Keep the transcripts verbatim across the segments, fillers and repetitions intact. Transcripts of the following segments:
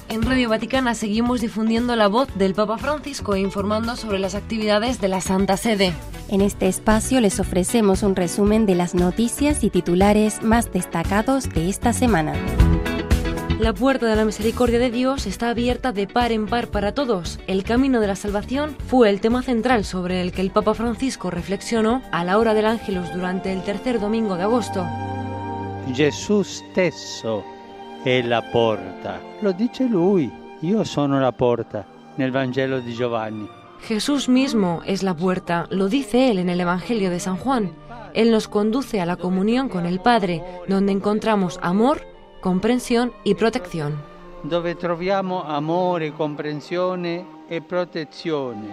En Radio Vaticana seguimos difundiendo la voz del Papa Francisco e informando sobre las actividades de la Santa Sede. En este espacio les ofrecemos un resumen de las noticias y titulares más destacados de esta semana. La puerta de la misericordia de Dios está abierta de par en par para todos. El camino de la salvación fue el tema central sobre el que el Papa Francisco reflexionó a la hora del Ángelus durante el tercer domingo de agosto. Gesù stesso è la porta. Lo dice lui. Io sono la porta nel Vangelo di Giovanni. Jesús mismo es la puerta, lo dice él en el Evangelio de San Juan. Él nos conduce a la comunión con el Padre, donde encontramos amor, comprensión y protección. Dove troviamo amore, comprensione e protezione.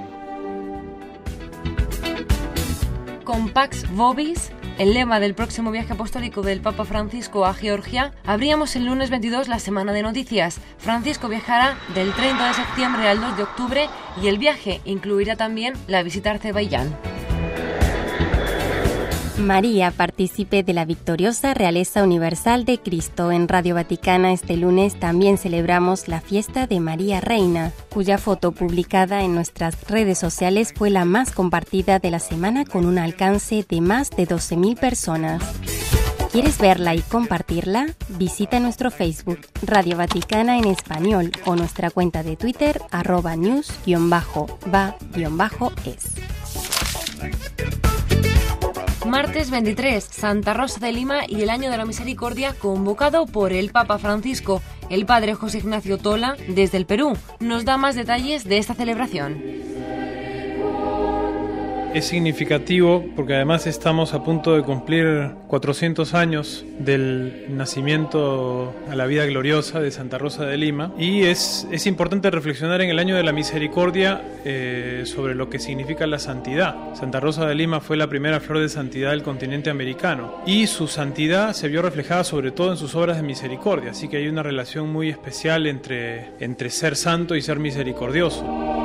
Con Pax Vobis, el lema del próximo viaje apostólico del Papa Francisco a Georgia, abríamos el lunes veintidós la semana de noticias. Francisco viajará del treinta de septiembre al dos de octubre y el viaje incluirá también la visita a Azerbaiyán. María, partícipe de la victoriosa Realeza Universal de Cristo. En Radio Vaticana este lunes también celebramos la fiesta de María Reina, cuya foto publicada en nuestras redes sociales fue la más compartida de la semana con un alcance de más de doce mil personas. ¿Quieres verla y compartirla? Visita nuestro Facebook, Radio Vaticana en español, o nuestra cuenta de Twitter, arroba news-va-es. Martes veintitrés, Santa Rosa de Lima y el Año de la Misericordia convocado por el Papa Francisco. El padre José Ignacio Tola, desde el Perú, nos da más detalles de esta celebración. Es significativo porque además estamos a punto de cumplir cuatrocientos años del nacimiento a la vida gloriosa de Santa Rosa de Lima, y es, es importante reflexionar en el Año de la Misericordia eh, sobre lo que significa la santidad. Santa Rosa de Lima fue la primera flor de santidad del continente americano y su santidad se vio reflejada sobre todo en sus obras de misericordia, así que hay una relación muy especial entre, entre ser santo y ser misericordioso.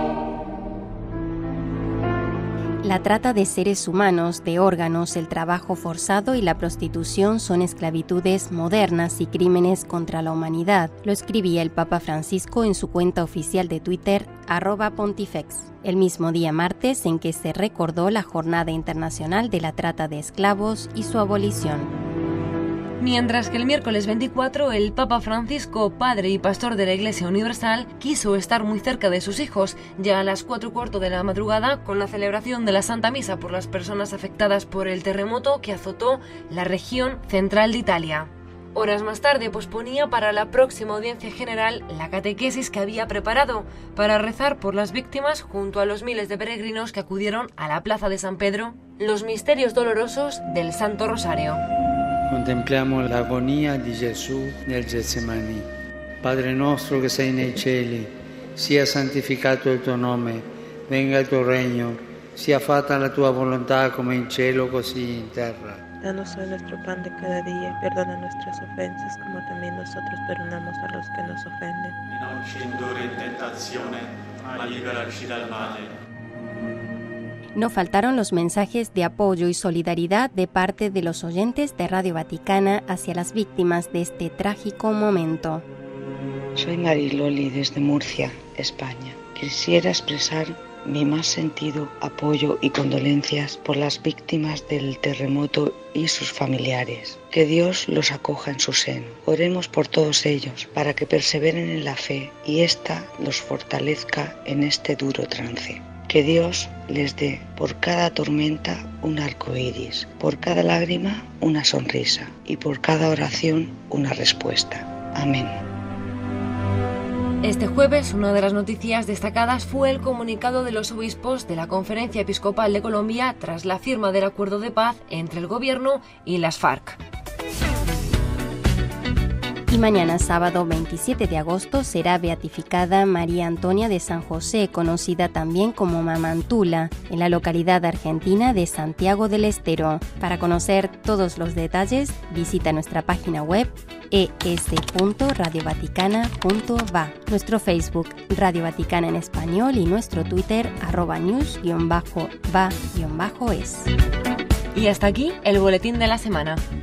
La trata de seres humanos, de órganos, el trabajo forzado y la prostitución son esclavitudes modernas y crímenes contra la humanidad, lo escribía el Papa Francisco en su cuenta oficial de Twitter, arroba pontifex, el mismo día martes en que se recordó la Jornada Internacional de la Trata de Esclavos y su abolición. Mientras que el miércoles veinticuatro, el Papa Francisco, padre y pastor de la Iglesia Universal, quiso estar muy cerca de sus hijos, ya a las cuatro y cuarto de la madrugada, con la celebración de la Santa Misa por las personas afectadas por el terremoto que azotó la región central de Italia. Horas más tarde posponía para la próxima audiencia general la catequesis que había preparado para rezar por las víctimas junto a los miles de peregrinos que acudieron a la plaza de San Pedro, los misterios dolorosos del Santo Rosario. Contempliamo l'agonia di Gesù nel Getsemani. Padre nostro che sei nei cieli, sia santificato il tuo nome, venga il tuo regno, sia fatta la tua volontà come in cielo così in terra. Danos hoy nuestro pan de cada día, perdona nuestras ofensas como también nosotros perdonamos a los que nos ofenden. Y non ci indurre in tentazione, ma liberaci dal male. No faltaron los mensajes de apoyo y solidaridad de parte de los oyentes de Radio Vaticana hacia las víctimas de este trágico momento. Soy Mariloli desde Murcia, España. Quisiera expresar mi más sentido apoyo y condolencias por las víctimas del terremoto y sus familiares. Que Dios los acoja en su seno. Oremos por todos ellos para que perseveren en la fe y ésta los fortalezca en este duro trance. Que Dios les dé por cada tormenta un arco iris, por cada lágrima una sonrisa y por cada oración una respuesta. Amén. Este jueves, una de las noticias destacadas fue el comunicado de los obispos de la Conferencia Episcopal de Colombia tras la firma del acuerdo de paz entre el gobierno y las FARC. Y mañana, sábado veintisiete de agosto, será beatificada María Antonia de San José, conocida también como Mamantula, en la localidad argentina de Santiago del Estero. Para conocer todos los detalles, visita nuestra página web e s punto radio vaticana punto va, nuestro Facebook Radio Vaticana en español y nuestro Twitter arroba news-va-es. Y hasta aquí el boletín de la semana.